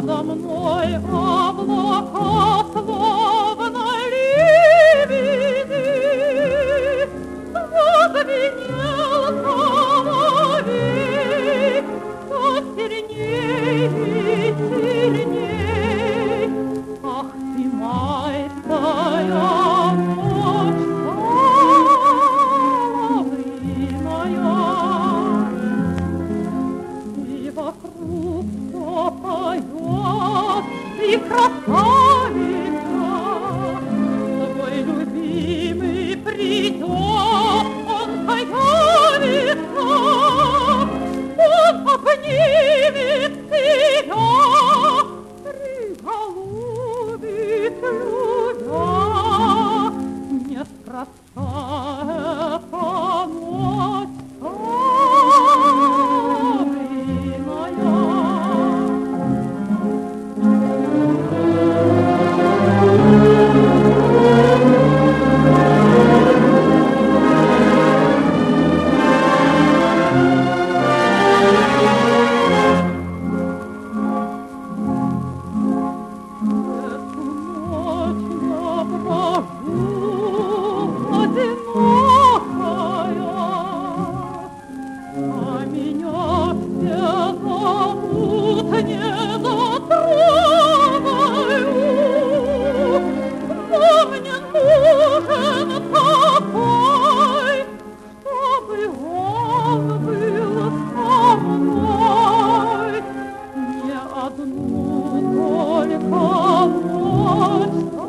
Надо мной облака словно ливени, зазвенел соловей, все сильней и сильней. Ах ты, майская ночь соловьиная, и вокруг все поет, и красавица, твой любимый придет, он появится, он обнимет тебя, приголубит любя. Неспроста эта ночь соловьиная. Одну только ночь